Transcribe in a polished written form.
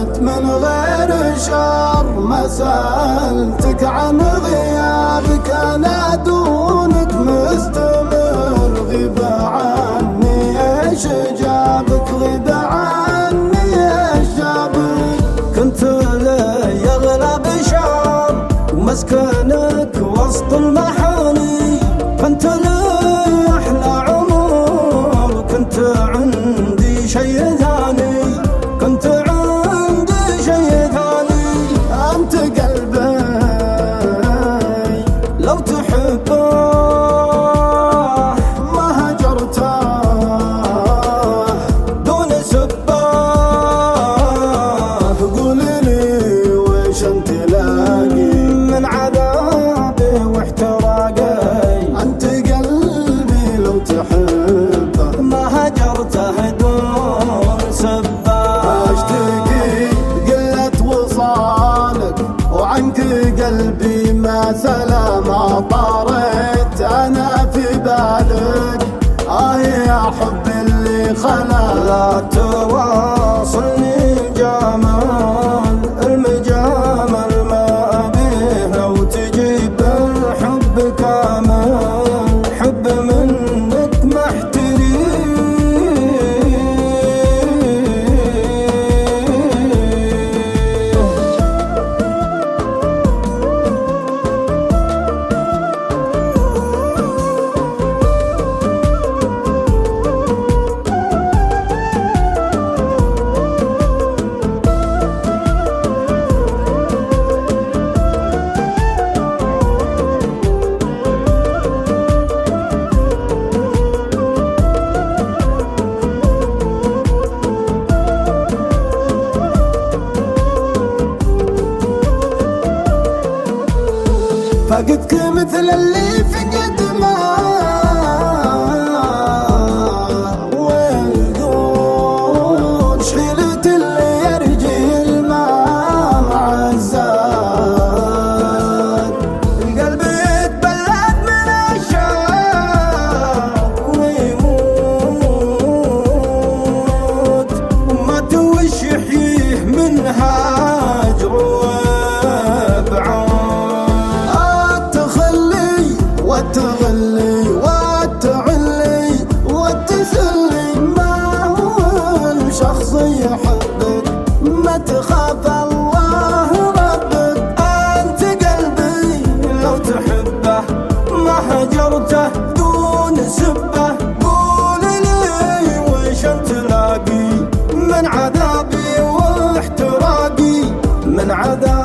كنت من غير شر ما سألتك عن غيابك، أنا دونك مستمر. غيب عني ايش جابك، غيب عني ايش جابك. كنت لي اغلى بشر ومسكنك وسط المحاني، كنت لي احلى عمر، كنت عندي شي ثاني، كنت عندي شي ثاني. انت قلبي لو تحبه ما هجرته دون سبه. قولي لي وش انت لاقي من عذابي واحتراقي. انت قلبي لو تحبه ما هجرته دون سبه. اشتكي قلة وصالك وعنك قلبي ما سلام طارت. انا في بالك يا حب اللي خلا. لا تواصلني جمال المجامل ما بيه، لو تجيب الحب كامل حب منك محتري. فقدك مثل اللي فقد ماء والقود، شحيلة اللي يرجي الماء مع الزاد. القلب يتبلد من الشوق ويموت، وما توش يحييه من هاجر وابعاد. وتغلي وتعلي وتسلي، ما هو الشخص يحبك ما تخاف الله ربك. انت قلبي لو تحبه ما هجرته دون سبه. قولي لي وش انت لاقي من عذابي واحتراقي، من عذابي